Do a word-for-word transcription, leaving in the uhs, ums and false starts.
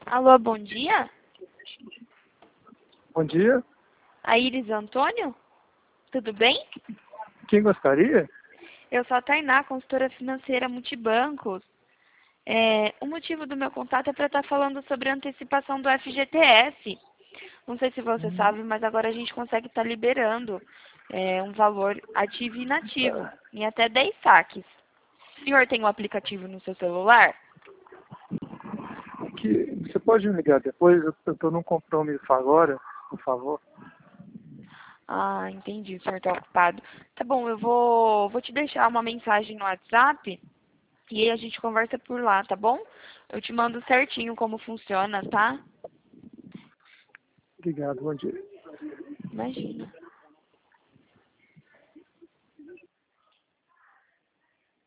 Alô, bom dia? Bom dia. A Iris Antônio? Tudo bem? Quem gostaria? Eu sou a Tainá, consultora financeira Multibancos. É, o motivo do meu contato é para estar falando sobre a antecipação do F G T S. Não sei se você sabe, mas agora a gente consegue estar liberando é, um valor ativo e inativo, em até dez saques. O senhor tem um aplicativo no seu celular? Que você pode me ligar depois? Eu estou num compromisso agora, por favor. Ah, entendi, o senhor está ocupado. Tá bom, eu vou, vou te deixar uma mensagem no WhatsApp e aí a gente conversa por lá, tá bom? Eu te mando certinho como funciona, tá? Obrigado, bom dia. Imagina.